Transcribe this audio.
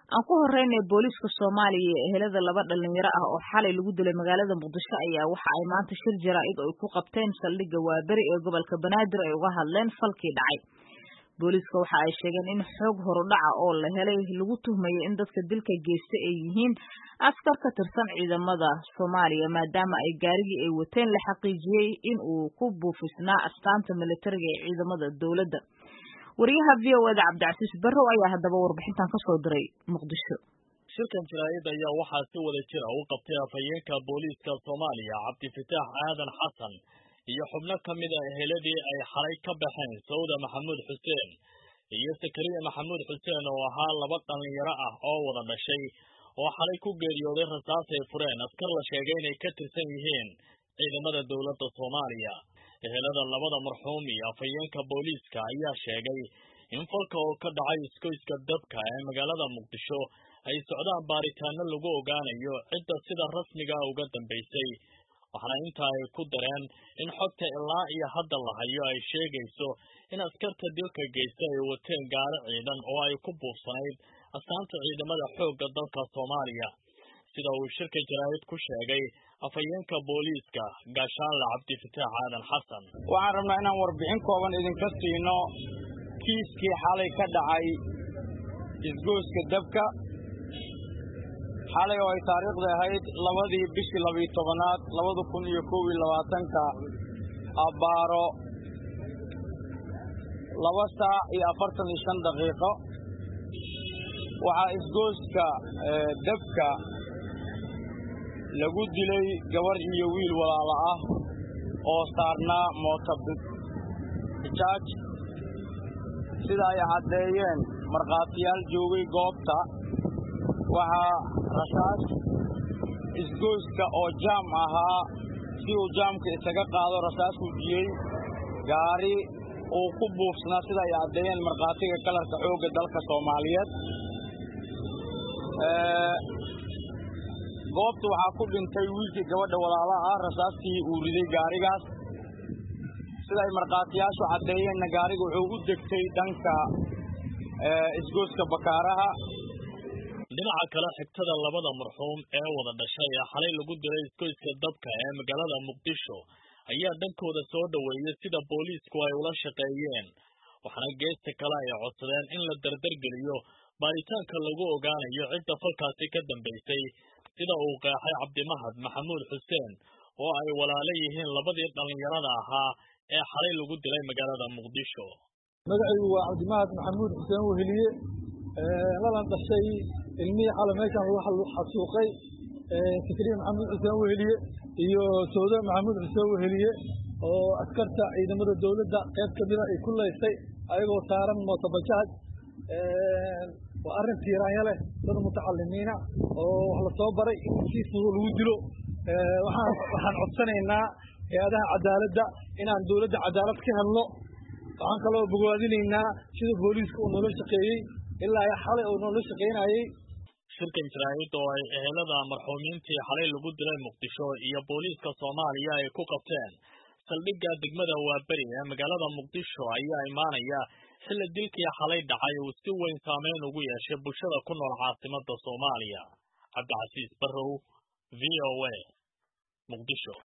aan ku horeynay booliiska Soomaaliya ee ehelada laba dhalinyaro ah oo xalay lagu dilay magaalada Muqdisho ayaa waxa ay maanta shir jaraa'id oo ku qabteen saldhigga Waaberi ee gobolka Banaadir ay uga hadleen falkii dhacay. Booliiska waxa ay sheegeen in xoog horudhaca oo la helay lagu tuhmayo in dadka dilka geystay ay yihiin askar ka tirsan ciidamada Soomaaliya maadaama ay gaarigii ay wateen la xaqiijiyay in uu ku buufisnaa astaanta militariga ee ciidamada dawladda. wariyaha VOA Cabdicasiis Barrow ayaa haddaba warbixintan ka soo diray Muqdisho. shirkan jaraa'id ayaa waxaa si wada jir ah u qabtay afhayeenka booliiska Soomaaliya Cabdifataax Aadan Xasan iyo xubno ka mid ah eheladii ay xalay ka baxeen Sawda Maxamuud Xuseen iyo Sakariya Maxamuud Xuseen oo ahaa laba dhalinyaro ah oo wada dhashay oo xalay ku geeriyooday rasaas ay fureen askar la sheegay inay ka tirsan yihiin ciidamada dawladda Soomaaliya. ehelada labada marxuum iyo afhayeenka booliiska ayaa sheegay in falka oo ka dhacay iskoyska dabka ee magaalada Muqdisho ay socdaan baaritaano lagu ogaanayo cidda sida rasmiga ah uga dambeysay. waxaana intaa ay ku dareen in xogta ilaa iyo hadda la hayo ay sheegayso in askarta dilka geystay ay wateen gaari ciidan oo ay ku buufsanayd astaanta ciidamada xoogga dalka Soomaaliya. sida uu shirka jaraa'id ku sheegay afhayeenka booliiska Gaashaanle Cabdifataax Aadan Xasan. waxaan rabnaa inaan warbixin kooban idinka siino kiiskii xalay ka dhacay isgoyska dabka. xalay oo ay taariikhda ahayd 2 bishii 12aad 2021 abbaaro 2 saac iyo 45 daqiiqo waxaa isgoyska dabka lagu dilay gabar iyo wiil walaalo ah oo saarnaa mootobajaaj sida ay caddeeyeen markhaatiyaal joogay goobta. waxaa rasaas isgoyska oo jaam ahaa si uu jaamka isaga qaado rasaas ku jiyey gaari uu ku buufsanaa sida ay caddeeyeen markhaatiga kalarka xoogga dalka Soomaaliyeed. goobta waxaa ku dhintay wiilkii gabadha walaalaha ah rasaastii uu riday gaarigaas. sida ay markhaatiyaashu caddeeyeenna gaariga wuxuu u degtay dhanka isgoyska Bakaaraha. dhinaca kale xigtada labada marxuum ee wada dhashay ee xalay lagu dilay iskoyska dabka ee magaalada Muqdisho ayaa dhankooda soo dhaweeyay sida booliisku ay ula shaqeeyeen. waxaana geesta kale ay codsadeen in la dardargeliyo baaritaanka lagu ogaanayo cidda falkaasi ka dambeysay sida uu qeexay Cabdimahad Maxamuud Xuseen oo ay walaalo yihiin labadii dhalinyarada ahaa ee xalay lagu dilay magaalada Muqdisho. magacaygu waa Cabdimahad Maxamuud Xuseen weheliye lalan dhashay ilmihii xalay meeshaan waxa lagu xasuuqay Sakariya Maxamuud Xuseen weheliye iyo Sawda Maxamuud Xuseen weheliye oo askarta ciidamada dawladda qayb ka mid ah ay ku leysay ayagoo saaran mootobajaaj. waa arrin tiiraanya leh dad mutacallimiina oo wax la soo baray in kiisku lagu dilo. waxaan codsanaynaa hay'adaha cadaaladda inaan dawladda cadaalad ka helno. waxaan kaloo bogaadinaynaa sida booliiska uu nolol shaqeeyey ilaa xalay uu nolol shaqeynayay. shirkan jaraa'id oo ay ehelada marxuumiintii xalay lagu dilay Muqdisho iyo booliiska Soomaaliya ay ku qabteen saldhigga degmada Waaberi ee magaalada Muqdisho ayaa imaanaya xilli dilkii xalay dhacay uu si weyn saameyn ugu yeeshay bulshada ku nool caasimadda Soomaaliya. Cabdicasiis Barrow, VOA, Muqdisho.